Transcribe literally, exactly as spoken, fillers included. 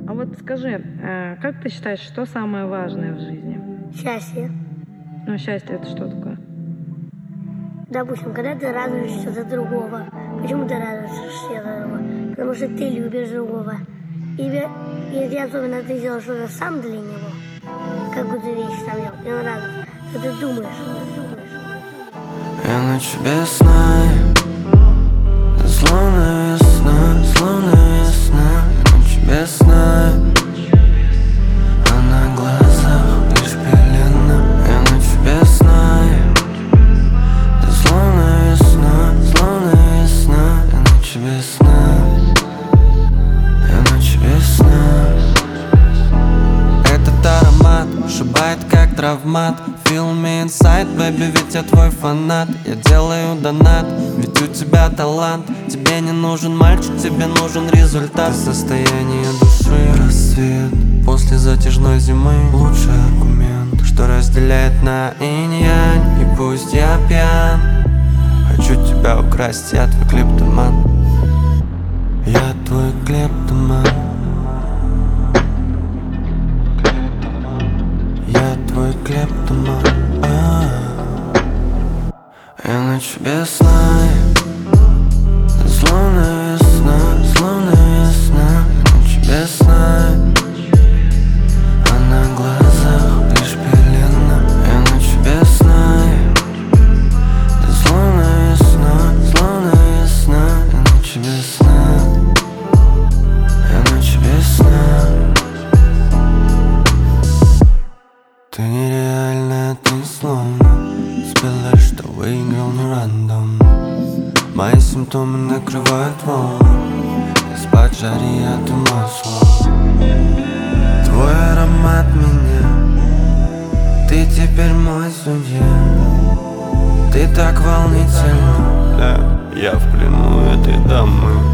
А вот скажи, э, как ты считаешь, что самое важное в жизни? Счастье. Ну, счастье — это что такое? Допустим, когда ты радуешься за другого. Почему ты радуешься за другого? Потому что ты любишь другого. И если особенно ты сделал что-то сам для него, какую-то вещь там делал, и он радуется, то ты думаешь, ты думаешь. Я ночью без сна, словно весна, словно весна. Я ночью без сна, а на глазах лишь пелена. Я ночью без сна, словно весна, словно весна. Я ночью без сна, я ночью без сна. Этот аромат шибает как травмат. Feel me inside, baby, ведь я твой фанат. Я делаю донат, ведь у тебя талант. Тебе не нужен мальчик, тебе нужен результат. Ты состояние души, рассвет после затяжной зимы. Лучший аргумент, что разделяет на инь-янь. И пусть я пьян, хочу тебя украсть, я твой клептоман. Я твой клептоман. Я твой клептоман. Я ночью без сна, словно весна, словно весна. Я ночью без сна, а на глазах лишь пелена. Я ночью без сна, словно весна, словно весна. Я ночью без сна, я ночью без сна. Ты нереальная, ты словно спела, что выиграл, но рандом. Мои симптомы накрывают волны. Из-под жари от масла. Твой аромат меня, ты теперь мой судья. Ты так волнительна, да, я в плену этой дамы.